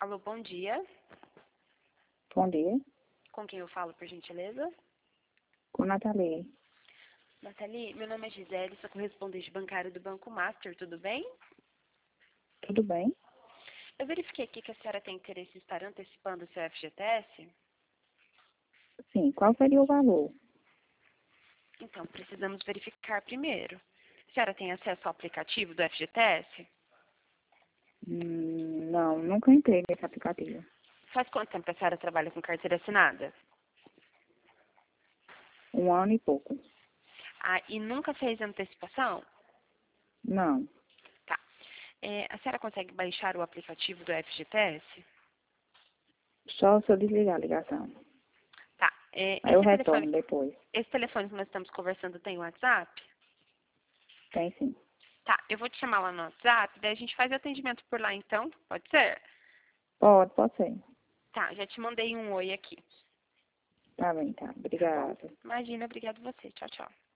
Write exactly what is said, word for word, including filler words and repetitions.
Alô, bom dia. Bom dia, Com quem eu falo, por gentileza? com Nathalie. Nathalie, meu nome é Gisele, sou correspondente bancária do Banco Master, tudo bem? Tudo bem? Eu verifiquei aqui que a senhora tem interesse em estar antecipando o seu F G T S. Sim, qual seria o valor? Então, precisamos verificar primeiro. A senhora tem acesso ao aplicativo do F G T S? Hum, não, nunca entrei nesse aplicativo. Faz quanto tempo a senhora trabalha com carteira assinada? Um ano e pouco. Ah, e nunca fez antecipação? Não, Tá. É, a senhora consegue baixar o aplicativo do F G T S? só se eu desligar a ligação. Tá. É, Aí eu esse telefone, retorno depois. esse telefone que nós estamos conversando tem WhatsApp? Tem sim. Tá, eu vou te chamar lá no WhatsApp, daí a gente faz atendimento por lá então, pode ser? Pode, pode ser. Tá, já te mandei um oi aqui, Tá bem, tá. tá bom? Obrigada. Imagina, obrigado a você. Tchau, tchau.